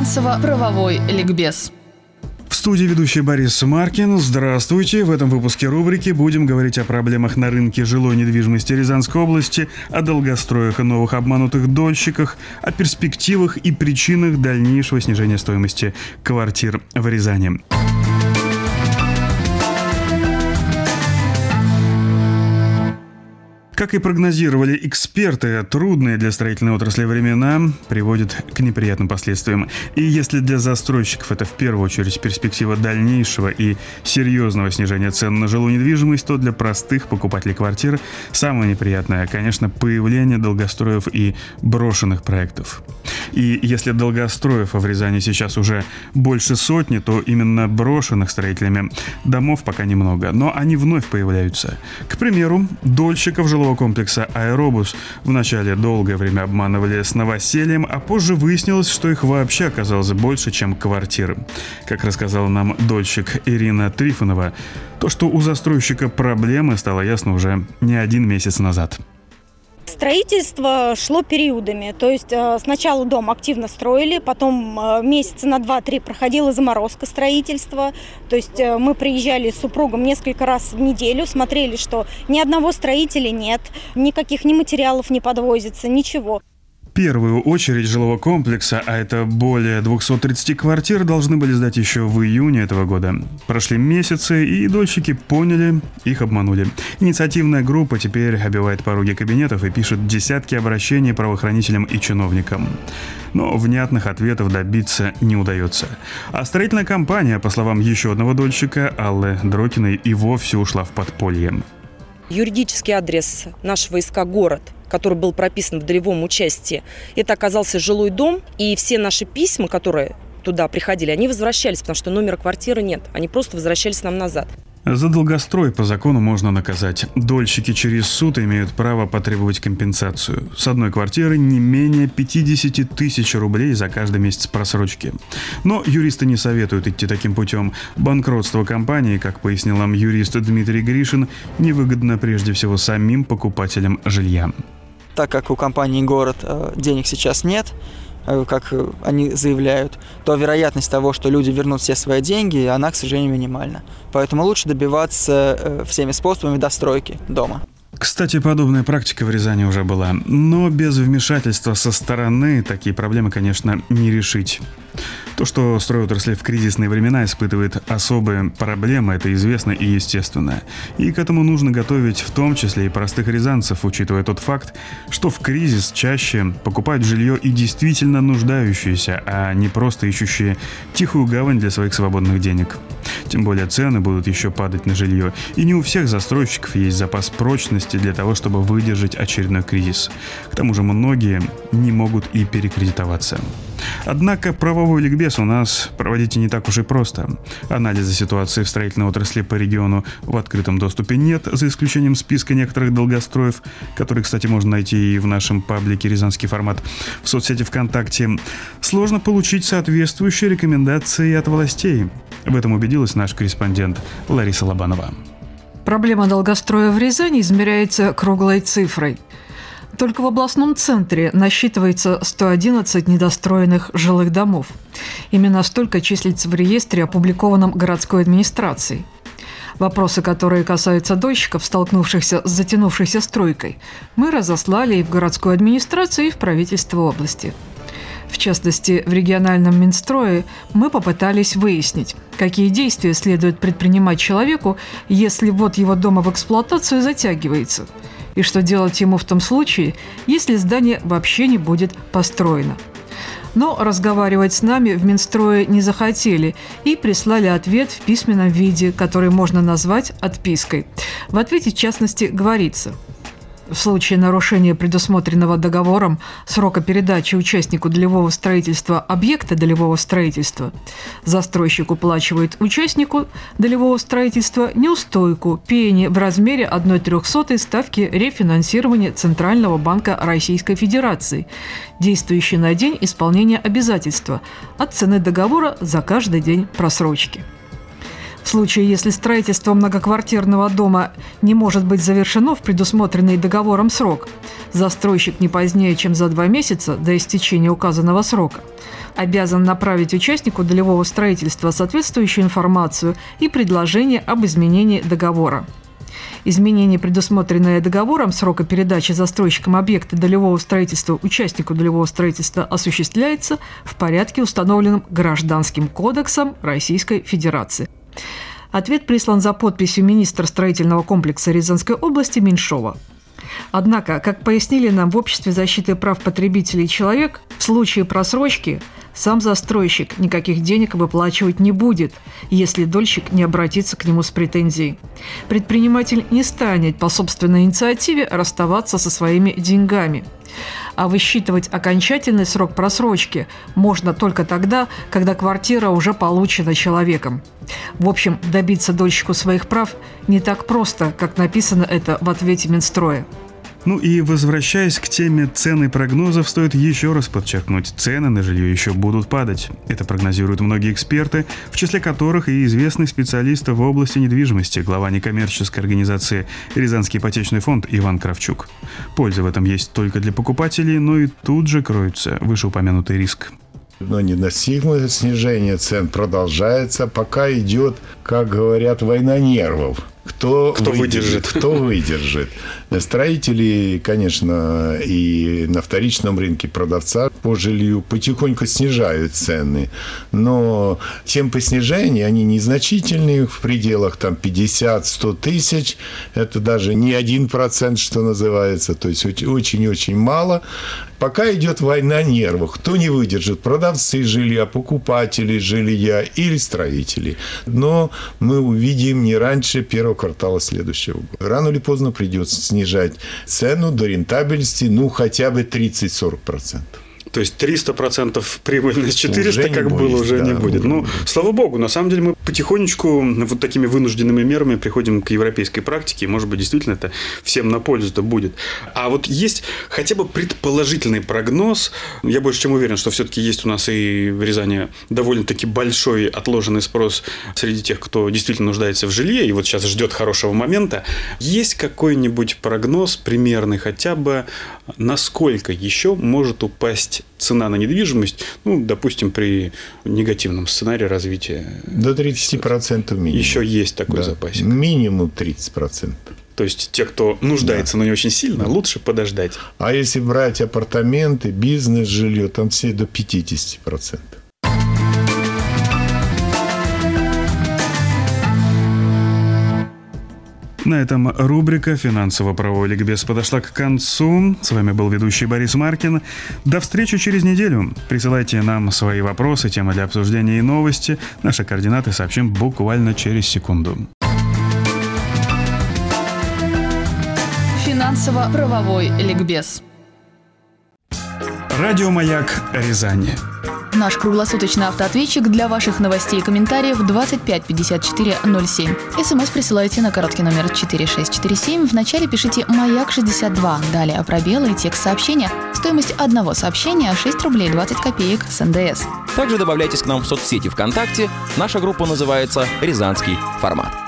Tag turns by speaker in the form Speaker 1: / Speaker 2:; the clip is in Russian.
Speaker 1: Финансово-правовой ликбез.
Speaker 2: В студии ведущий Борис Маркин. Здравствуйте. В этом выпуске рубрики будем говорить о проблемах на рынке жилой недвижимости Рязанской области, о долгостроях и новых обманутых дольщиках, о перспективах и причинах дальнейшего снижения стоимости квартир в Рязани. Как и прогнозировали эксперты, трудные для строительной отрасли времена приводят к неприятным последствиям. И если для застройщиков это в первую очередь перспектива дальнейшего и серьезного снижения цен на жилую недвижимость, то для простых покупателей квартир самое неприятное, конечно, появление долгостроев и брошенных проектов. И если долгостроев в Рязани сейчас уже больше сотни, то именно брошенных строителями домов пока немного, но они вновь появляются. К примеру, дольщиков жилого комплекса «Аэробус» вначале долгое время обманывали с новосельем, а позже выяснилось, что их вообще оказалось больше, чем квартиры. Как рассказала нам дольщик Ирина Трифонова, то, что у застройщика проблемы, стало ясно уже не один месяц назад.
Speaker 3: Строительство шло периодами, то есть сначала дом активно строили, потом месяца на 2-3 проходила заморозка строительства, то есть мы приезжали с супругом несколько раз в неделю, смотрели, что ни одного строителя нет, никаких ни материалов не подвозится, ничего.
Speaker 2: Первую очередь жилого комплекса, а это более 230 квартир, должны были сдать еще в июне этого года. Прошли месяцы, и дольщики поняли, их обманули. Инициативная группа теперь обивает пороги кабинетов и пишет десятки обращений правоохранителям и чиновникам. Но внятных ответов добиться не удается. А строительная компания, по словам еще одного дольщика, Аллы Дрокиной, и вовсе ушла в подполье.
Speaker 4: Юридический адрес нашего ИСК «Город», который был прописан в долевом участии, это оказался жилой дом, и все наши письма, которые туда приходили, они возвращались, потому что номера квартиры нет, они просто возвращались нам назад.
Speaker 2: За долгострой по закону можно наказать. Дольщики через суд имеют право потребовать компенсацию. С одной квартиры не менее 50 тысяч рублей за каждый месяц просрочки. Но юристы не советуют идти таким путем. Банкротство компании, как пояснил нам юрист Дмитрий Гришин, невыгодно прежде всего самим покупателям жилья.
Speaker 5: Так как у компании «Город» денег сейчас нет, как они заявляют, то вероятность того, что люди вернут все свои деньги, она, к сожалению, минимальна. Поэтому лучше добиваться всеми способами достройки дома.
Speaker 2: Кстати, подобная практика в Рязани уже была. Но без вмешательства со стороны такие проблемы, конечно, не решить. То, что стройотрасль в кризисные времена испытывает особые проблемы, это известно и естественно. И к этому нужно готовить в том числе и простых рязанцев, учитывая тот факт, что в кризис чаще покупают жилье и действительно нуждающиеся, а не просто ищущие тихую гавань для своих свободных денег. Тем более цены будут еще падать на жилье. И не у всех застройщиков есть запас прочности для того, чтобы выдержать очередной кризис. К тому же многие не могут и перекредитоваться. Однако правовой ликбез у нас проводить не так уж и просто. Анализа ситуации в строительной отрасли по региону в открытом доступе нет, за исключением списка некоторых долгостроев, которые, кстати, можно найти и в нашем паблике «Рязанский формат» в соцсети ВКонтакте. Сложно получить соответствующие рекомендации от властей. В этом убедилась наш корреспондент Лариса Лобанова.
Speaker 6: Проблема долгостроя в Рязани измеряется круглой цифрой. Только в областном центре насчитывается 111 недостроенных жилых домов. Именно столько числится в реестре, опубликованном городской администрацией. Вопросы, которые касаются дольщиков, столкнувшихся с затянувшейся стройкой, мы разослали и в городскую администрацию, и в правительство области. В частности, в региональном Минстрое мы попытались выяснить, какие действия следует предпринимать человеку, если ввод его дома в эксплуатацию затягивается, и что делать ему в том случае, если здание вообще не будет построено. Но разговаривать с нами в Минстрое не захотели и прислали ответ в письменном виде, который можно назвать отпиской. В ответе, в частности, говорится: в случае нарушения предусмотренного договором срока передачи участнику долевого строительства объекта долевого строительства, застройщик уплачивает участнику долевого строительства неустойку пени в размере 1/300 ставки рефинансирования Центрального банка Российской Федерации, действующей на день исполнения обязательства от цены договора за каждый день просрочки. В случае, если строительство многоквартирного дома не может быть завершено в предусмотренный договором срок, застройщик не позднее, чем за 2 месяца до истечения указанного срока обязан направить участнику долевого строительства соответствующую информацию и предложение об изменении договора. Изменение, предусмотренное договором срока передачи застройщиком объекта долевого строительства участнику долевого строительства, осуществляется в порядке, установленном Гражданским кодексом Российской Федерации. Ответ прислан за подписью министра строительного комплекса Рязанской области Меньшова. Однако, как пояснили нам в Обществе защиты прав потребителей «Человек», в случае просрочки сам застройщик никаких денег выплачивать не будет, если дольщик не обратится к нему с претензией. Предприниматель не станет по собственной инициативе расставаться со своими деньгами. А высчитывать окончательный срок просрочки можно только тогда, когда квартира уже получена человеком. В общем, добиться дольщику своих прав не так просто, как написано это в ответе Минстроя.
Speaker 2: Ну и возвращаясь к теме цен и прогнозов, стоит еще раз подчеркнуть, цены на жилье еще будут падать. Это прогнозируют многие эксперты, в числе которых и известный специалист в области недвижимости, глава некоммерческой организации «Рязанский ипотечный фонд» Иван Кравчук. Польза в этом есть только для покупателей, но и тут же кроется вышеупомянутый риск.
Speaker 7: Но недостигнутое снижение цен продолжается, пока идет, как говорят, война нервов. Кто выдержит? Кто выдержит? Строители, конечно, и на вторичном рынке продавца по жилью потихоньку снижают цены. Но темпы снижения, они незначительные, в пределах там 50-100 тысяч. Это даже не 1%, что называется. То есть очень-очень мало. Пока идет война нервов. Кто не выдержит? Продавцы жилья, покупатели жилья или строители. Но мы увидим не раньше первого квартала следующего года. Рано или поздно придется снижать цену до рентабельности, хотя бы 30-40%.
Speaker 2: То есть 300% прибыльность 400, уже как было, уже не будет. Ну, слава богу, на самом деле мы потихонечку вот такими вынужденными мерами приходим к европейской практике, и, может быть, действительно это всем на пользу-то будет. А вот есть хотя бы предположительный прогноз, я больше чем уверен, что все-таки есть у нас и в Рязани довольно-таки большой отложенный спрос среди тех, кто действительно нуждается в жилье, и вот сейчас ждет хорошего момента. Есть какой-нибудь прогноз примерный хотя бы, насколько еще может упасть цена на недвижимость, допустим, при негативном сценарии развития?
Speaker 7: До 30% минимум.
Speaker 2: Еще есть такой запасик.
Speaker 7: Минимум 30%.
Speaker 2: То есть те, кто нуждается, но не очень сильно, лучше подождать.
Speaker 7: А если брать апартаменты, бизнес, жилье, там все до 50%.
Speaker 2: На этом рубрика «Финансово-правовой ликбез» подошла к концу. С вами был ведущий Борис Маркин. До встречи через неделю. Присылайте нам свои вопросы, темы для обсуждения и новости. Наши координаты сообщим буквально через секунду.
Speaker 1: Финансово-правовой ликбез.
Speaker 2: Радио «Маяк» Рязань.
Speaker 1: Наш круглосуточный автоответчик для ваших новостей и комментариев 25 54 07. СМС присылайте на короткий номер 4647. В начале пишите «Маяк-62». Далее пробелы и текст сообщения. Стоимость одного сообщения 6 рублей 20 копеек с НДС.
Speaker 8: Также добавляйтесь к нам в соцсети ВКонтакте. Наша группа называется «Рязанский формат».